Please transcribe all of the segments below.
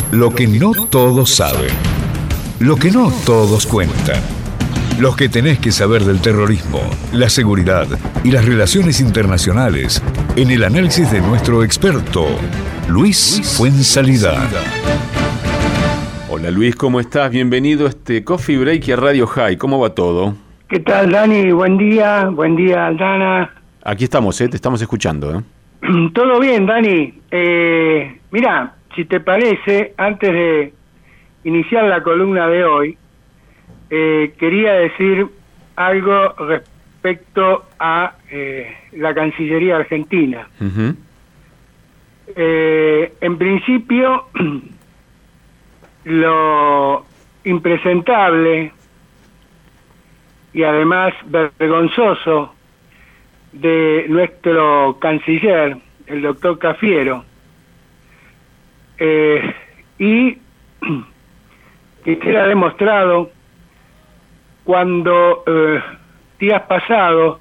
Lo que no todos saben. Lo que no todos cuentan. Los que tenés que saber del terrorismo, la seguridad y las relaciones internacionales en el análisis de nuestro experto, Luis Fuenzalida. Hola Luis, ¿cómo estás? Bienvenido a este Coffee Break y a Radio High. ¿Cómo va todo? ¿Qué tal, Dani? Buen día, Aldana. Aquí estamos, te estamos escuchando. Todo bien, Dani. Mira, si te parece, antes de iniciar la columna de hoy, quería decir algo respecto a la Cancillería Argentina. Uh-huh. En principio, lo impresentable y además vergonzoso de nuestro canciller, el doctor Cafiero, y que queda demostrado cuando días pasados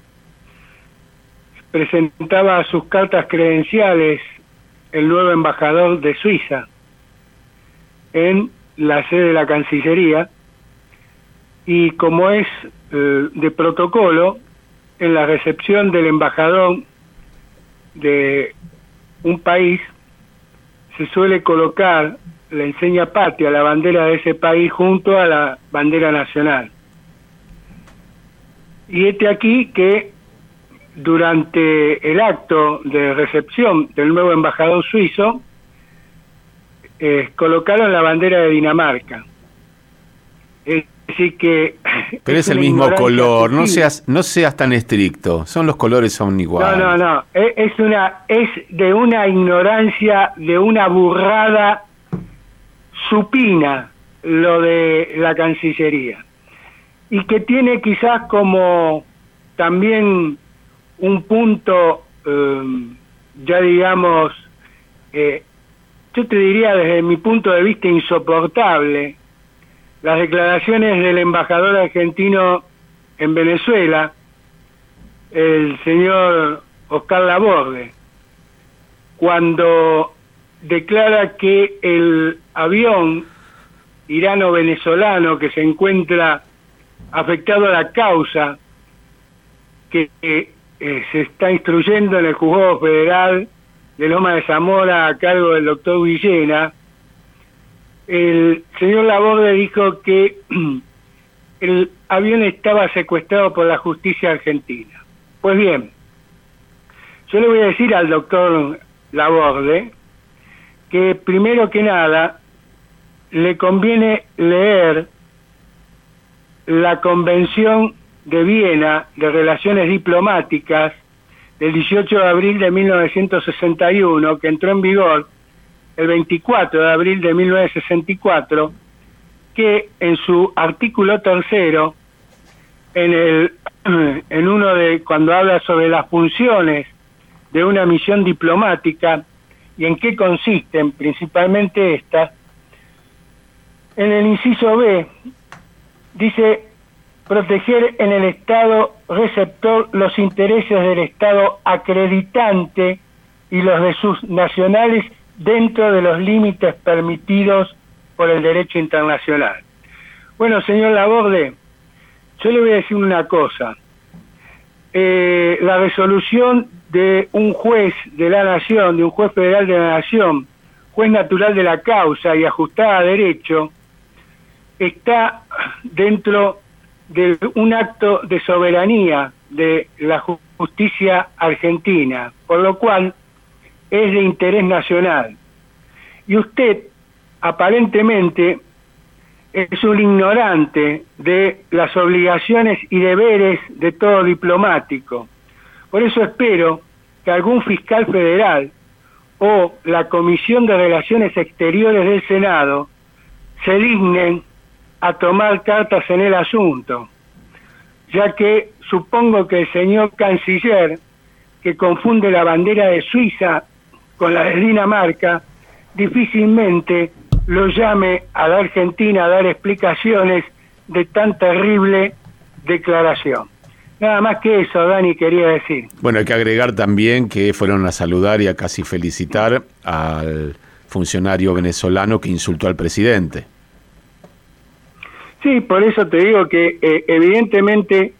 presentaba sus cartas credenciales el nuevo embajador de Suiza en la sede de la Cancillería, y como es de protocolo, en la recepción del embajador de un país se suele colocar la enseña patria, la bandera de ese país, junto a la bandera nacional. Y aquí que durante el acto de recepción del nuevo embajador suizo colocaron la bandera de Dinamarca. Es decir que... Pero es el mismo color, no seas tan estricto, los colores son iguales. No, es de una ignorancia, de una burrada supina lo de la Cancillería, y que tiene quizás como también un punto, ya digamos, yo te diría desde mi punto de vista insoportable, las declaraciones del embajador argentino en Venezuela, el señor Oscar Laborde, cuando declara que el avión irano-venezolano que se encuentra afectado a la causa que se está instruyendo en el Juzgado Federal de Loma de Zamora a cargo del doctor Villena, el señor Laborde dijo que el avión estaba secuestrado por la justicia argentina. Pues bien, yo le voy a decir al doctor Laborde que primero que nada le conviene leer la Convención de Viena de Relaciones Diplomáticas del 18 de abril de 1961, que entró en vigor el 24 de abril de 1964, que en su artículo 3, en uno de cuando habla sobre las funciones de una misión diplomática y en qué consisten principalmente estas, en el inciso B dice: proteger en el Estado receptor los intereses del Estado acreditante y los de sus nacionales dentro de los límites permitidos por el derecho internacional. Bueno, señor Laborde, yo le voy a decir una cosa. La resolución de un juez de la Nación, de un juez federal de la Nación, juez natural de la causa y ajustada a derecho, está dentro de un acto de soberanía de la justicia argentina, por lo cual es de interés nacional. Y usted, aparentemente, es un ignorante de las obligaciones y deberes de todo diplomático. Por eso espero que algún fiscal federal o la Comisión de Relaciones Exteriores del Senado se dignen a tomar cartas en el asunto, ya que supongo que el señor canciller, que confunde la bandera de Suiza con la de Dinamarca, difícilmente lo llame a la Argentina a dar explicaciones de tan terrible declaración. Nada más que eso, Dani, quería decir. Bueno, hay que agregar también que fueron a saludar y a casi felicitar al funcionario venezolano que insultó al presidente. Sí, por eso te digo que evidentemente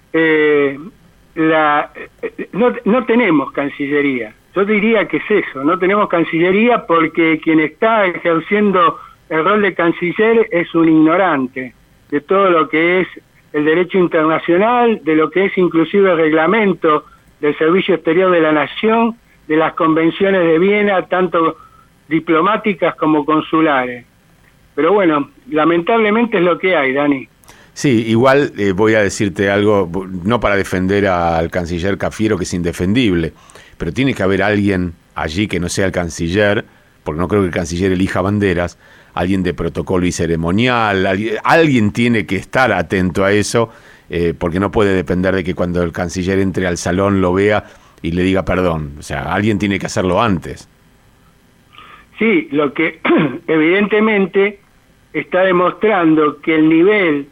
no tenemos Cancillería. Yo diría que es eso, no tenemos Cancillería porque quien está ejerciendo el rol de canciller es un ignorante de todo lo que es el derecho internacional, de lo que es inclusive el reglamento del Servicio Exterior de la Nación, de las convenciones de Viena, tanto diplomáticas como consulares. Pero bueno, lamentablemente es lo que hay, Dani. Sí, igual voy a decirte algo, no para defender al canciller Cafiero, que es indefendible, pero tiene que haber alguien allí que no sea el canciller, porque no creo que el canciller elija banderas, alguien de protocolo y ceremonial, alguien tiene que estar atento a eso, porque no puede depender de que cuando el canciller entre al salón lo vea y le diga perdón. O sea, alguien tiene que hacerlo antes. Sí, lo que evidentemente está demostrando que el nivel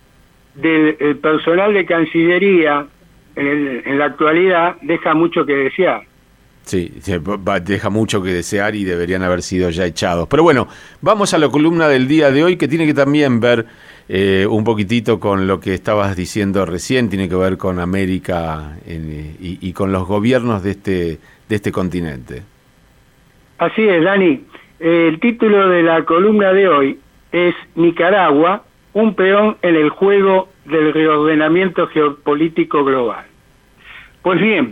del personal de Cancillería en la actualidad deja mucho que desear. Sí, deja mucho que desear y deberían haber sido ya echados. Pero bueno, vamos a la columna del día de hoy, que tiene que también ver un poquitito con lo que estabas diciendo recién, tiene que ver con América y con los gobiernos de este continente. Así es, Dani. El título de la columna de hoy es Nicaragua, un peón en el juego del reordenamiento geopolítico global. Pues bien,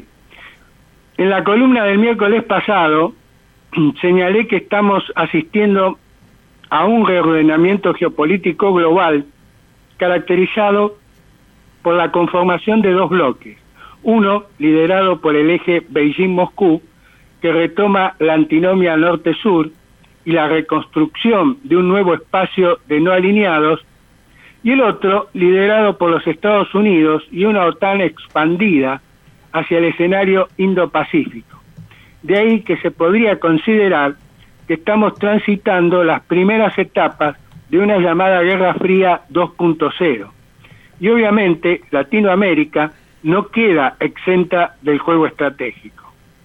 en la columna del miércoles pasado señalé que estamos asistiendo a un reordenamiento geopolítico global caracterizado por la conformación de dos bloques. Uno, liderado por el eje Beijing-Moscú, que retoma la antinomia norte-sur y la reconstrucción de un nuevo espacio de no alineados, y el otro, liderado por los Estados Unidos y una OTAN expandida hacia el escenario Indo-Pacífico. De ahí que se podría considerar que estamos transitando las primeras etapas de una llamada Guerra Fría 2.0. Y obviamente Latinoamérica no queda exenta del juego estratégico.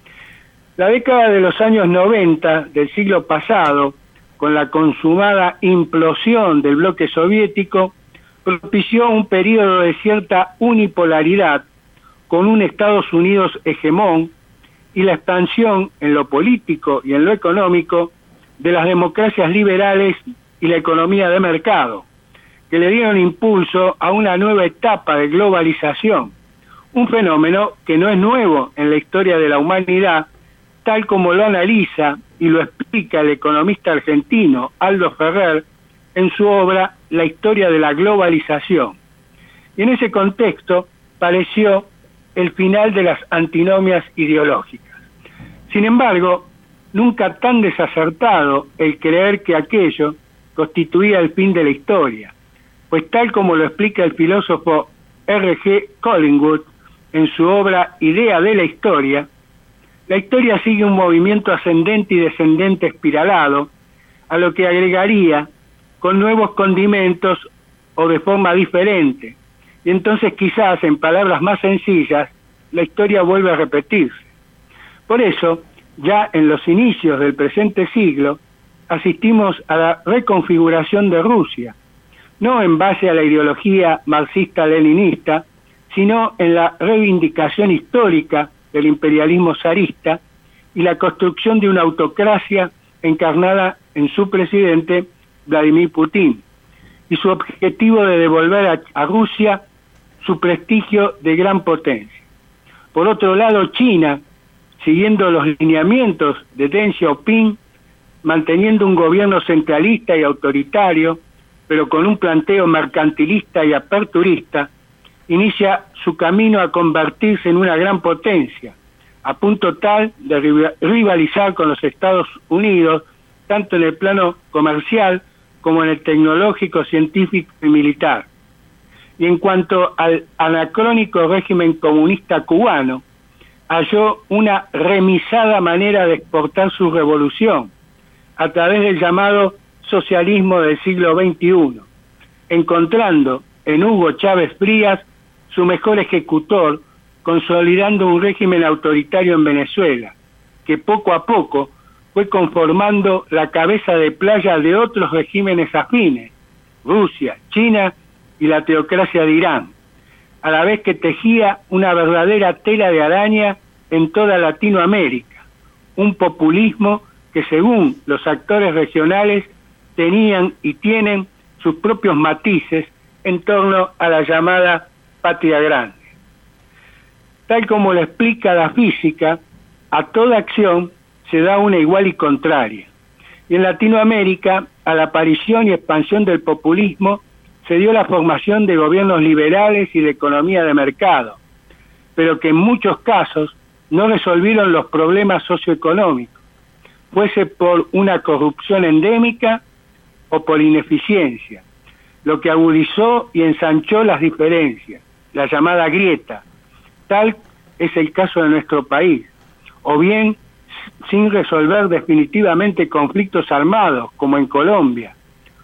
La década de los años 90 del siglo pasado, con la consumada implosión del bloque soviético, propició un periodo de cierta unipolaridad con un Estados Unidos hegemón y la expansión en lo político y en lo económico de las democracias liberales y la economía de mercado, que le dieron impulso a una nueva etapa de globalización, un fenómeno que no es nuevo en la historia de la humanidad, tal como lo analiza y lo explica el economista argentino Aldo Ferrer en su obra La historia de la globalización. Y en ese contexto pareció el final de las antinomias ideológicas. Sin embargo, nunca tan desacertado el creer que aquello constituía el fin de la historia, pues tal como lo explica el filósofo R.G. Collingwood en su obra Idea de la historia sigue un movimiento ascendente y descendente espiralado, a lo que agregaría con nuevos condimentos o de forma diferente, y entonces quizás en palabras más sencillas la historia vuelve a repetirse. Por eso, ya en los inicios del presente siglo, asistimos a la reconfiguración de Rusia, no en base a la ideología marxista-leninista, sino en la reivindicación histórica del imperialismo zarista y la construcción de una autocracia encarnada en su presidente Vladimir Putin, y su objetivo de devolver a Rusia su prestigio de gran potencia. Por otro lado, China, siguiendo los lineamientos de Deng Xiaoping, manteniendo un gobierno centralista y autoritario, pero con un planteo mercantilista y aperturista, inicia su camino a convertirse en una gran potencia, a punto tal de rivalizar con los Estados Unidos, tanto en el plano comercial como en el tecnológico, científico y militar. Y en cuanto al anacrónico régimen comunista cubano, halló una remisada manera de exportar su revolución a través del llamado socialismo del siglo XXI, encontrando en Hugo Chávez Frías su mejor ejecutor, consolidando un régimen autoritario en Venezuela, que poco a poco fue conformando la cabeza de playa de otros regímenes afines, Rusia, China y la teocracia de Irán, a la vez que tejía una verdadera tela de araña en toda Latinoamérica, un populismo que según los actores regionales tenían y tienen sus propios matices en torno a la llamada patria grande. Tal como lo explica la física, a toda acción se da una igual y contraria. Y en Latinoamérica, a la aparición y expansión del populismo, se dio la formación de gobiernos liberales y de economía de mercado, pero que en muchos casos no resolvieron los problemas socioeconómicos, fuese por una corrupción endémica o por ineficiencia, lo que agudizó y ensanchó las diferencias, la llamada grieta. Tal es el caso de nuestro país, o bien sin resolver definitivamente conflictos armados, como en Colombia,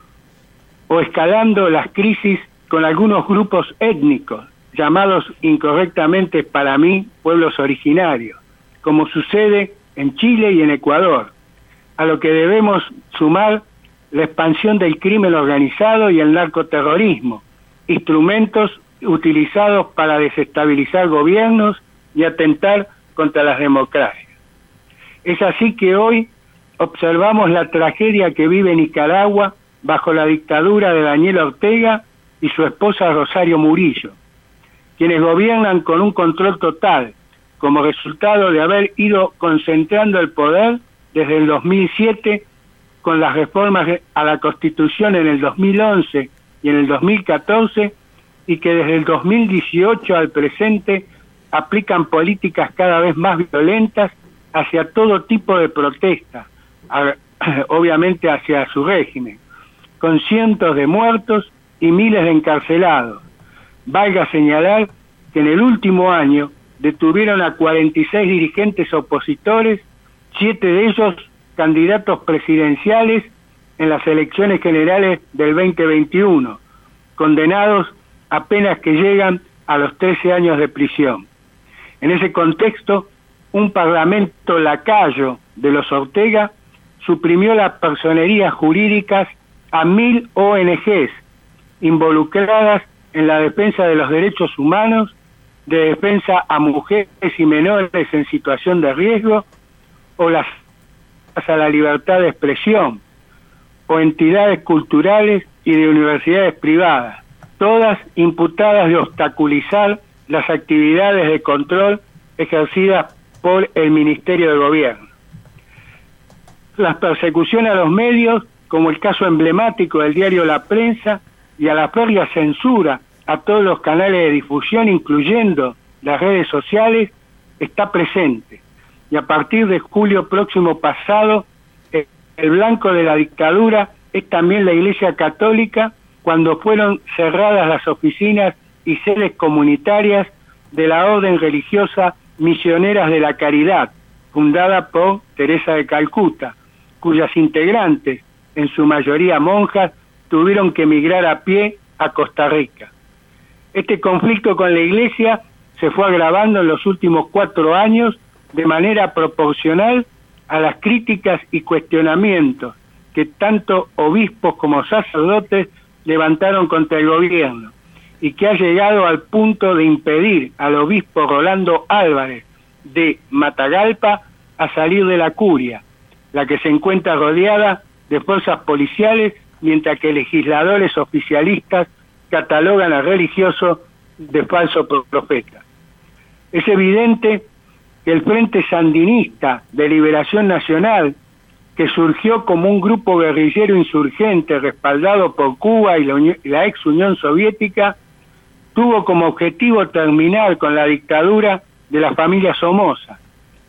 o escalando las crisis con algunos grupos étnicos, llamados incorrectamente para mí pueblos originarios, como sucede en Chile y en Ecuador, a lo que debemos sumar la expansión del crimen organizado y el narcoterrorismo, instrumentos utilizados para desestabilizar gobiernos y atentar contra las democracias. Es así que hoy observamos la tragedia que vive Nicaragua bajo la dictadura de Daniel Ortega y su esposa Rosario Murillo, quienes gobiernan con un control total, como resultado de haber ido concentrando el poder desde el 2007 con las reformas a la Constitución en el 2011 y en el 2014, y que desde el 2018 al presente aplican políticas cada vez más violentas hacia todo tipo de protesta, obviamente hacia su régimen, con cientos de muertos y miles de encarcelados. Valga señalar que en el último año detuvieron a 46 dirigentes opositores, 7 de ellos candidatos presidenciales en las elecciones generales del 2021, condenados apenas que llegan a los 13 años de prisión. En ese contexto, un parlamento lacayo de los Ortega suprimió las personerías jurídicas a 1000 ONGs involucradas en la defensa de los derechos humanos, de defensa a mujeres y menores en situación de riesgo, o las a la libertad de expresión, o entidades culturales y de universidades privadas, todas imputadas de obstaculizar las actividades de control ejercidas por el Ministerio de Gobierno. Las persecuciones a los medios, como el caso emblemático del diario La Prensa, y a la férrea censura a todos los canales de difusión, incluyendo las redes sociales, está presente. Y a partir de julio próximo pasado, el blanco de la dictadura es también la Iglesia Católica, cuando fueron cerradas las oficinas y sedes comunitarias de la Orden Religiosa Misioneras de la Caridad, fundada por Teresa de Calcuta, cuyas integrantes, en su mayoría monjas, tuvieron que emigrar a pie a Costa Rica. Este conflicto con la Iglesia se fue agravando en los últimos 4 años de manera proporcional a las críticas y cuestionamientos que tanto obispos como sacerdotes levantaron contra el gobierno, y que ha llegado al punto de impedir al obispo Rolando Álvarez de Matagalpa a salir de la curia, la que se encuentra rodeada de fuerzas policiales, mientras que legisladores oficialistas catalogan al religioso de falso profeta. Es evidente que el Frente Sandinista de Liberación Nacional, que surgió como un grupo guerrillero insurgente respaldado por Cuba y la ex Unión Soviética, tuvo como objetivo terminar con la dictadura de la familia Somoza,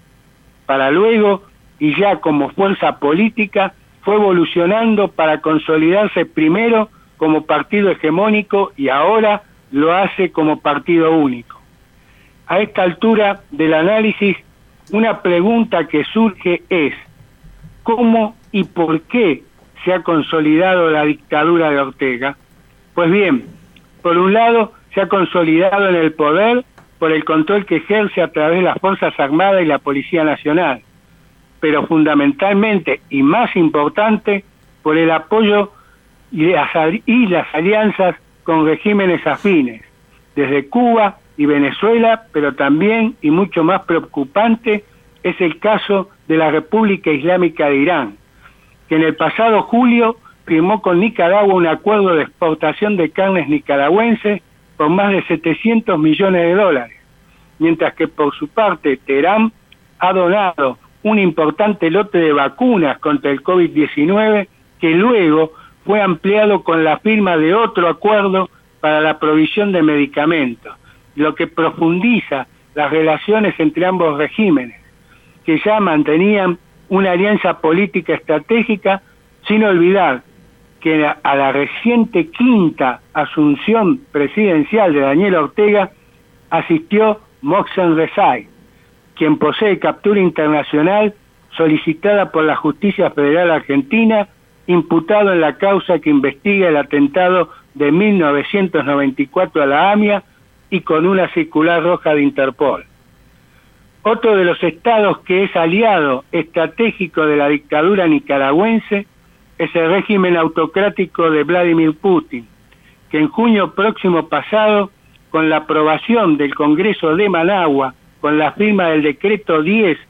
para luego, y ya como fuerza política, fue evolucionando para consolidarse primero como partido hegemónico y ahora lo hace como partido único. A esta altura del análisis, una pregunta que surge es: ¿cómo y por qué se ha consolidado la dictadura de Ortega? Pues bien, por un lado, se ha consolidado en el poder por el control que ejerce a través de las Fuerzas Armadas y la Policía Nacional. pero fundamentalmente y más importante por el apoyo y las alianzas con regímenes afines, desde Cuba y Venezuela, pero también, y mucho más preocupante, es el caso de la República Islámica de Irán, que en el pasado julio firmó con Nicaragua un acuerdo de exportación de carnes nicaragüenses por más de 700 millones de dólares, mientras que por su parte Teherán ha donado un importante lote de vacunas contra el COVID-19 que luego fue ampliado con la firma de otro acuerdo para la provisión de medicamentos, lo que profundiza las relaciones entre ambos regímenes, que ya mantenían una alianza política estratégica, sin olvidar que a la reciente quinta asunción presidencial de Daniel Ortega asistió Mohsen Rezai, quien posee captura internacional solicitada por la Justicia Federal Argentina, imputado en la causa que investiga el atentado de 1994 a la AMIA y con una circular roja de Interpol. Otro de los estados que es aliado estratégico de la dictadura nicaragüense es el régimen autocrático de Vladimir Putin, que en junio próximo pasado, con la aprobación del Congreso de Managua, con la firma del decreto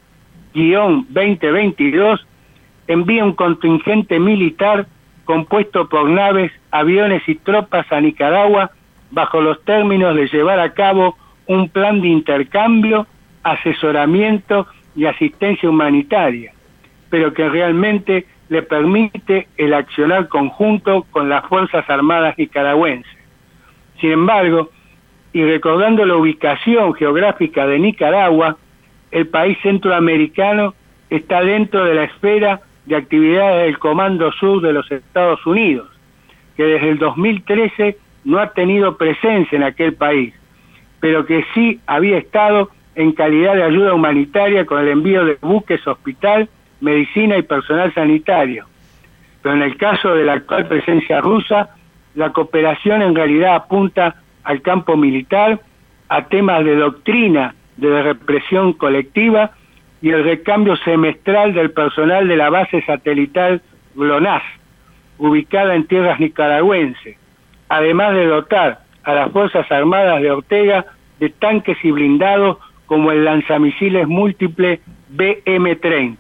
10-2022, envía un contingente militar compuesto por naves, aviones y tropas a Nicaragua bajo los términos de llevar a cabo un plan de intercambio, asesoramiento y asistencia humanitaria, pero que realmente le permite el accionar conjunto con las Fuerzas Armadas nicaragüenses. Sin embargo, y recordando la ubicación geográfica de Nicaragua, el país centroamericano está dentro de la esfera de actividades del Comando Sur de los Estados Unidos, que desde el 2013 no ha tenido presencia en aquel país, pero que sí había estado en calidad de ayuda humanitaria con el envío de buques, hospital, medicina y personal sanitario. Pero en el caso de la actual presencia rusa, la cooperación en realidad apunta al campo militar, a temas de doctrina, de represión colectiva y el recambio semestral del personal de la base satelital GLONASS, ubicada en tierras nicaragüenses, además de dotar a las Fuerzas Armadas de Ortega de tanques y blindados como el lanzamisiles múltiple BM-30.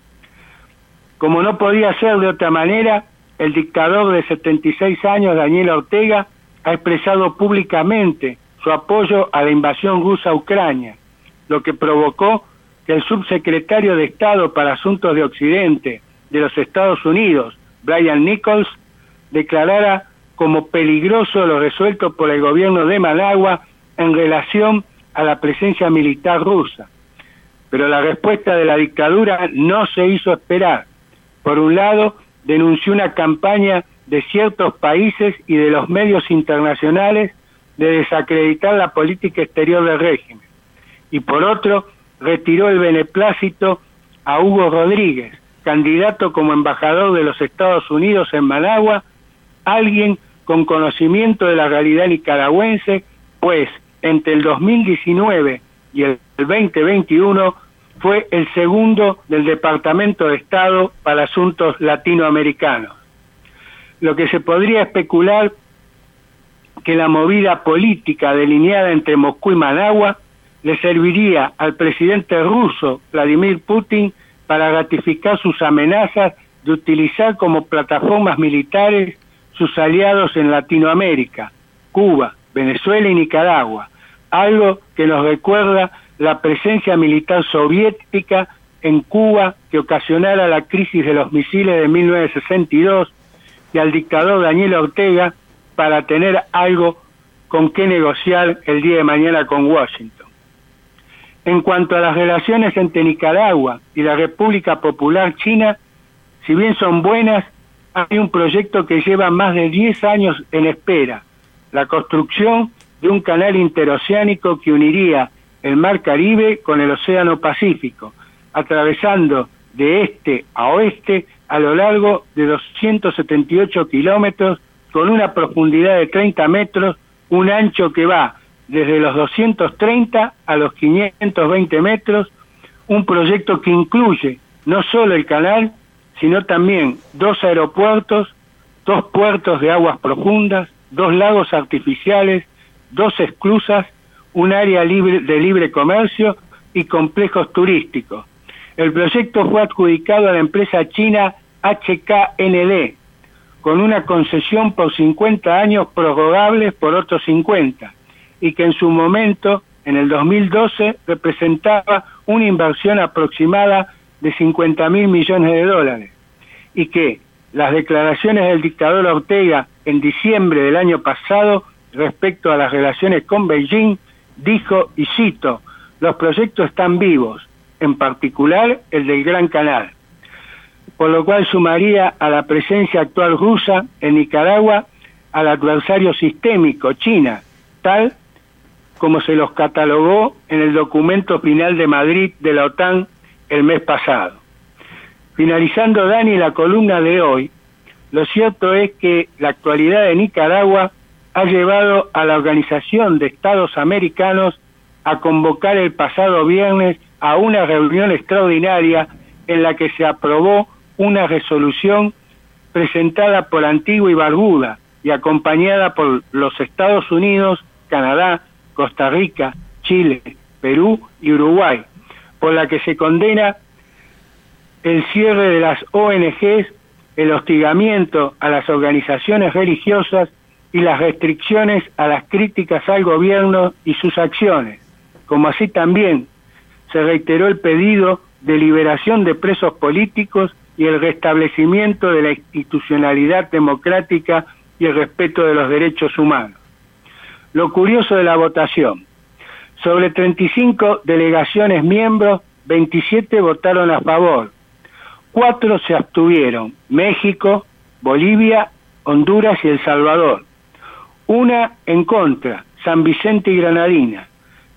Como no podía ser de otra manera, el dictador de 76 años, Daniel Ortega, ha expresado públicamente su apoyo a la invasión rusa a Ucrania, lo que provocó que el subsecretario de Estado para Asuntos de Occidente de los Estados Unidos, Brian Nichols, declarara como peligroso lo resuelto por el gobierno de Managua en relación a la presencia militar rusa. Pero la respuesta de la dictadura no se hizo esperar. Por un lado, denunció una campaña de ciertos países y de los medios internacionales de desacreditar la política exterior del régimen. Y por otro, retiró el beneplácito a Hugo Rodríguez, candidato como embajador de los Estados Unidos en Managua, alguien con conocimiento de la realidad nicaragüense, pues entre el 2019 y el 2021 fue el segundo del Departamento de Estado para Asuntos Latinoamericanos. Lo que se podría especular que la movida política delineada entre Moscú y Managua le serviría al presidente ruso Vladimir Putin para ratificar sus amenazas de utilizar como plataformas militares sus aliados en Latinoamérica, Cuba, Venezuela y Nicaragua, algo que nos recuerda la presencia militar soviética en Cuba que ocasionara la crisis de los misiles de 1962 y al dictador Daniel Ortega para tener algo con qué negociar el día de mañana con Washington. En cuanto a las relaciones entre Nicaragua y la República Popular China, si bien son buenas, hay un proyecto que lleva más de 10 años en espera, la construcción de un canal interoceánico que uniría el Mar Caribe con el Océano Pacífico, atravesando de este a oeste a lo largo de 278 kilómetros, con una profundidad de 30 metros, un ancho que va desde los 230 a los 520 metros, un proyecto que incluye no solo el canal, sino también 2 aeropuertos, 2 puertos de aguas profundas, 2 lagos artificiales, 2 esclusas, un área de libre comercio y complejos turísticos. El proyecto fue adjudicado a la empresa china HKND, con una concesión por 50 años prorrogables por otros 50, y que en su momento, en el 2012, representaba una inversión aproximada de $50.000 millones, y que las declaraciones del dictador Ortega en diciembre del año pasado respecto a las relaciones con Beijing dijo, y cito, los proyectos están vivos, en particular el del Gran Canal, por lo cual sumaría a la presencia actual rusa en Nicaragua al adversario sistémico, China, tal como se los catalogó en el documento final de Madrid de la OTAN el mes pasado. Finalizando, Dani, la columna de hoy, lo cierto es que la actualidad de Nicaragua ha llevado a la Organización de Estados Americanos a convocar el pasado viernes a una reunión extraordinaria en la que se aprobó una resolución presentada por Antigua y Barbuda y acompañada por los Estados Unidos, Canadá, Costa Rica, Chile, Perú y Uruguay, por la que se condena el cierre de las ONGs, el hostigamiento a las organizaciones religiosas y las restricciones a las críticas al gobierno y sus acciones, como así también se reiteró el pedido de liberación de presos políticos y el restablecimiento de la institucionalidad democrática y el respeto de los derechos humanos. Lo curioso de la votación: sobre 35 delegaciones miembros, 27 votaron a favor, 4 se abstuvieron: México, Bolivia, Honduras y El Salvador. 1 en contra, San Vicente y Granadina.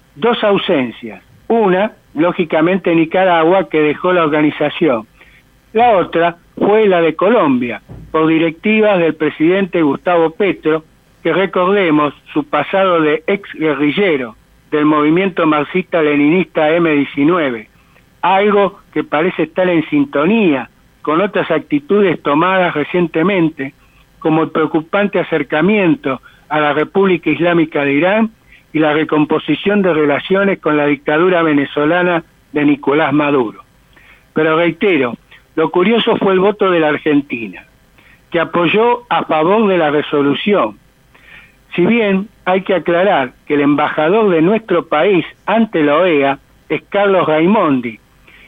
2 ausencias, una, lógicamente, Nicaragua, que dejó la organización. La otra fue la de Colombia, por directivas del presidente Gustavo Petro, que recordemos su pasado de ex guerrillero del movimiento marxista-leninista M-19, algo que parece estar en sintonía con otras actitudes tomadas recientemente, como el preocupante acercamiento a la República Islámica de Irán y la recomposición de relaciones con la dictadura venezolana de Nicolás Maduro. Pero reitero, lo curioso fue el voto de la Argentina, que apoyó a favor de la resolución. Si bien hay que aclarar que el embajador de nuestro país ante la OEA es Carlos Raimondi,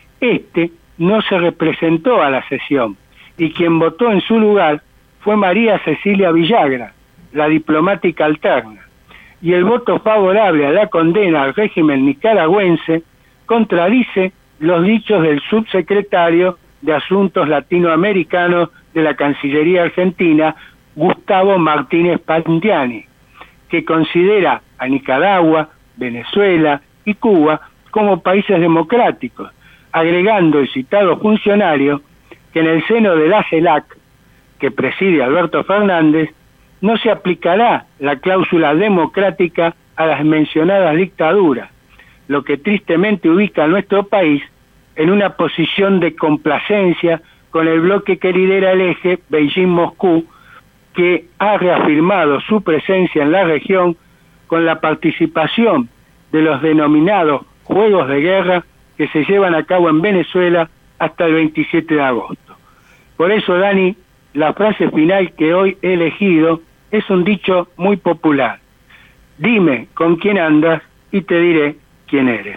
este no se representó a la sesión, y quien votó en su lugar fue María Cecilia Villagra, la diplomática alterna, y el voto favorable a la condena al régimen nicaragüense contradice los dichos del subsecretario de Asuntos Latinoamericanos de la Cancillería Argentina, Gustavo Martínez Pantiani, que considera a Nicaragua, Venezuela y Cuba como países democráticos, agregando el citado funcionario que en el seno de la CELAC, que preside Alberto Fernández, no se aplicará la cláusula democrática a las mencionadas dictaduras, lo que tristemente ubica a nuestro país en una posición de complacencia con el bloque que lidera el eje Beijing-Moscú, que ha reafirmado su presencia en la región con la participación de los denominados juegos de guerra que se llevan a cabo en Venezuela hasta el 27 de agosto. Por eso, Dani, la frase final que hoy he elegido es un dicho muy popular: dime con quién andas y te diré quién eres.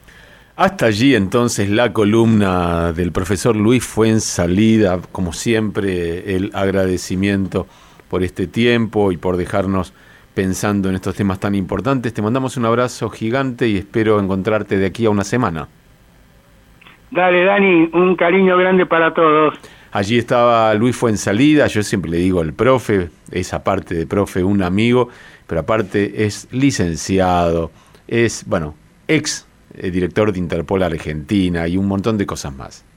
Hasta allí entonces la columna del profesor Luis Fuenzalida. Como siempre, el agradecimiento por este tiempo y por dejarnos pensando en estos temas tan importantes. Te mandamos un abrazo gigante y espero encontrarte de aquí a una semana. Dale, Dani, un cariño grande para todos. Allí estaba Luis Fuenzalida. Yo siempre le digo el profe, es aparte de profe un amigo, pero aparte es licenciado, es, ex director de Interpol Argentina y un montón de cosas más.